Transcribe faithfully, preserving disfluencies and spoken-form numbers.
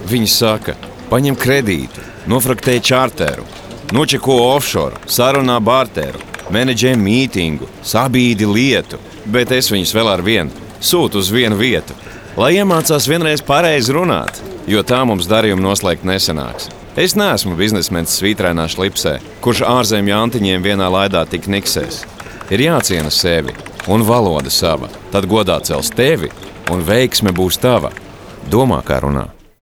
Viņi saka, paņem kredītu, nofraktē čārteru, nočeko offshore, sarunā barteru, menedžē mītingu, sabīdi lietu, bet es viņus vēl ar vienu sūtu uz vienu vietu, lai iemācās vienreiz pareizi runāt, jo tā mums darījumu noslēgt nesanāks. Es neesmu biznesmenis svītrēnā šlipsē, kurš ārzemju antiņiem vienā laidā tik niksēs. Ir jāciena sevi un valoda sava, tad godā cels tevi un veiksme būs tava. Domā, kā runā.